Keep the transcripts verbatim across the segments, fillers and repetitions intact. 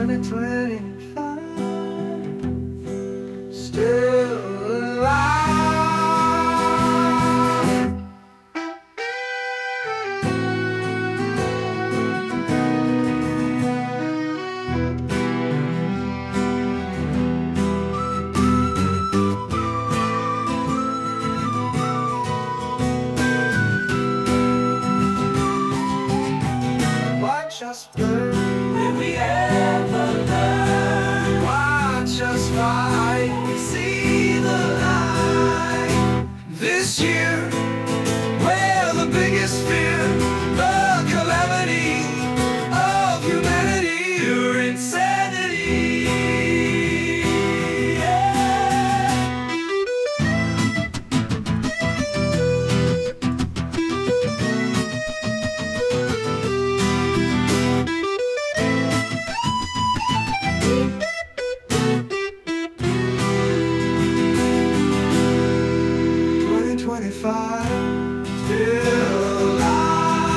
twenty twenty-five, still alive. Watch us burn. Will we ever learn? Watch us fight. See the light. This year, we're the biggest fear, the calamity of humanity, Pure insanity. Yeah. twenty twenty-five, still alive.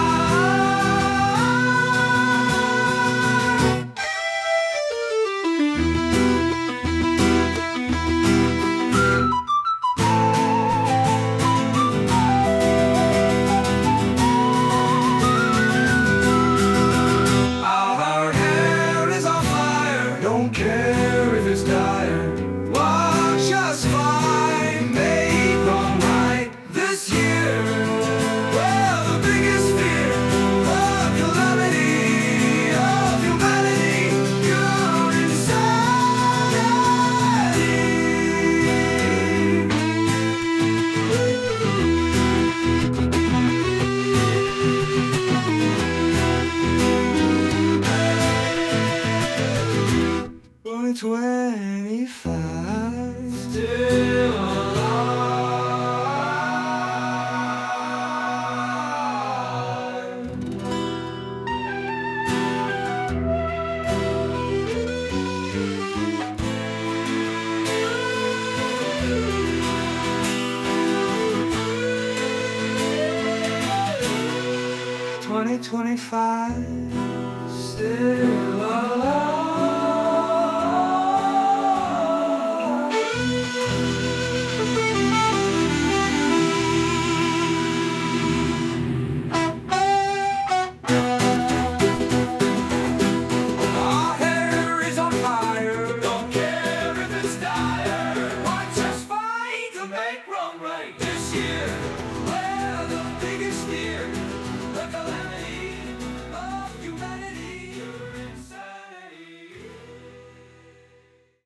Our hair is on fire, don't care if it's dire. Watch us find, make them right. This year, we're the biggest fear, the calamity of humanity, pure insanity. twenty twenty-five, still alive. twenty twenty-five, still